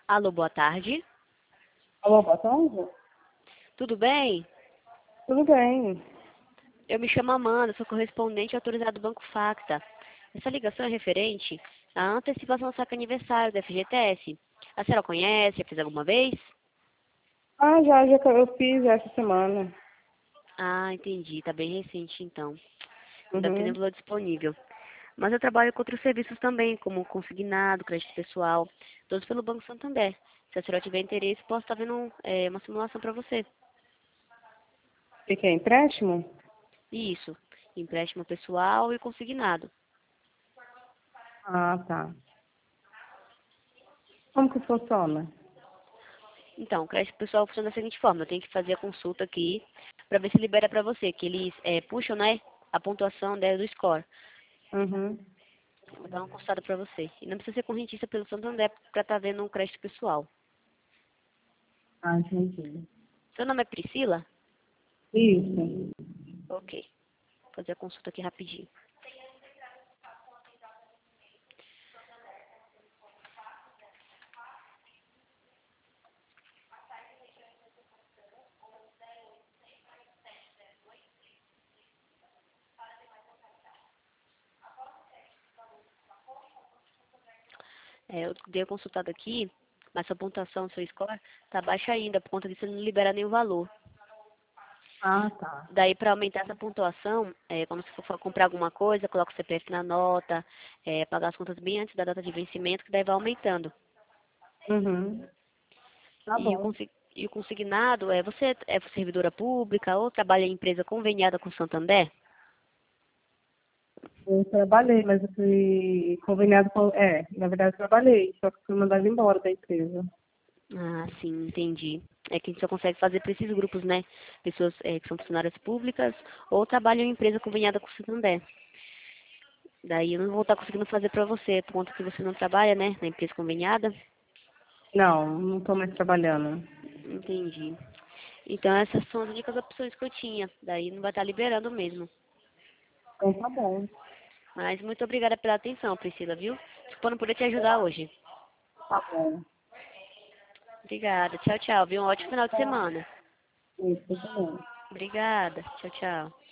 Alô, boa tarde. Alô, boa tarde? Tudo bem? Tudo bem. Eu me chamo Amanda, sou correspondente autorizado do Banco Facta. Essa ligação é referente à antecipação do saque aniversário da FGTS. A senhora conhece? Já fez alguma vez? Já que eu fiz essa semana. Ah, entendi. Tá bem recente, então. Não deve ter nem Uhum. valor disponível. Mas eu trabalho com outros serviços também, como consignado, crédito pessoal, todos pelo Banco Santander. Se a senhora tiver interesse, posso estar vendo uma simulação para você. O que é empréstimo? Isso, empréstimo pessoal e consignado. Ah, tá. Como que funciona? Então, o crédito pessoal funciona da seguinte forma: eu tenho que fazer a consulta aqui para ver se libera para você, que eles puxam, né, a pontuação, né, do score. Uhum. Vou dar uma consultada para você. E não precisa ser correntista pelo Santander para estar vendo um crédito pessoal. Ah, entendi. Seu nome é Priscila? Isso. Ok. Vou fazer a consulta aqui rapidinho. Eu dei a consultada aqui, mas sua pontuação, seu score, tá baixa ainda, por conta disso ele não libera nenhum valor. Ah, tá. Daí, para aumentar essa pontuação, quando você for comprar alguma coisa, coloca o CPF na nota, pagar as contas bem antes da data de vencimento, que daí vai aumentando. Uhum. Tá E bom. e o consignado, você é servidora pública ou trabalha em empresa conveniada com o Santander? Eu trabalhei, mas eu fui conveniado com... na verdade eu trabalhei, só que fui mandada embora da empresa. Ah, sim, entendi. É que a gente só consegue fazer para esses grupos, né? Pessoas que são funcionárias públicas ou trabalham em empresa conveniada com o Santander. Daí eu não vou estar conseguindo fazer para você, por conta que você não trabalha, né, na empresa conveniada. Não, não estou mais trabalhando. Entendi. Então essas são as únicas opções que eu tinha. Daí não vai estar liberando mesmo. Então tá bom. Mas muito obrigada pela atenção, Priscila, viu? Desculpa não poder te ajudar hoje. Tá bom. Obrigada. Tchau, tchau, viu? Um ótimo final de semana. Isso, tá bom. Obrigada. Tchau, tchau.